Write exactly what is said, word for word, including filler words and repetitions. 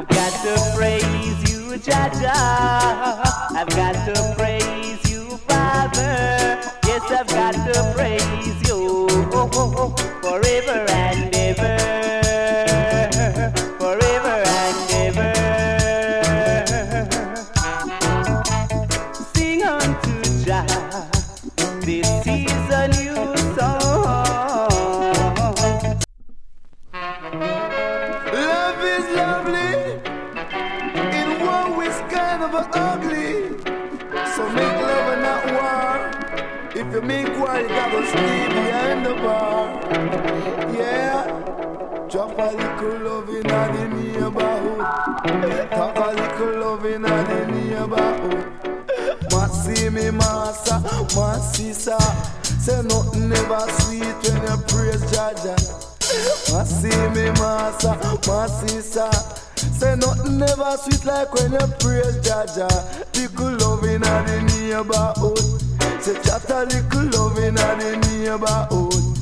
I've got to praise you, Jaja. I've got to praise you, Father. Yes, I've got to praise you forever and ever. Forever and ever. Sing unto Jah. This is a new song. Love is lovely. In war is kind of ugly. So make love and not war. If you make war, you gotta stay behind the bar. Yeah. Drop a little love in the neighborhood. Talk a little love in the neighborhood. Massy me massa, massy sa. Say nothing never sweet when you praise Jaja. Massy me massa, massy sa. Say nothing never sweet like when you praise Jaja. Little love in the neighborhood. Say chat a little love in the neighborhood.